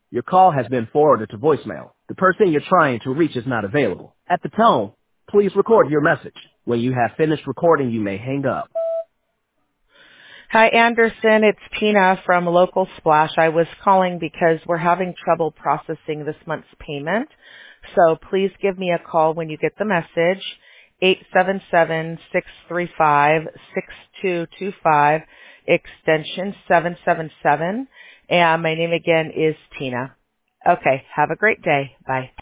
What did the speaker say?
Your call has been forwarded to voicemail. The person you're trying to reach is not available. At the tone, please record your message. When you have finished recording, you may hang up. Hi, Anderson. It's Tina from Local Splash. I was calling because we're having trouble processing this month's payment. So please give me a call when you get the message. 877-635-6225, extension 777. And my name again is Tina. Okay. Have a great day. Bye.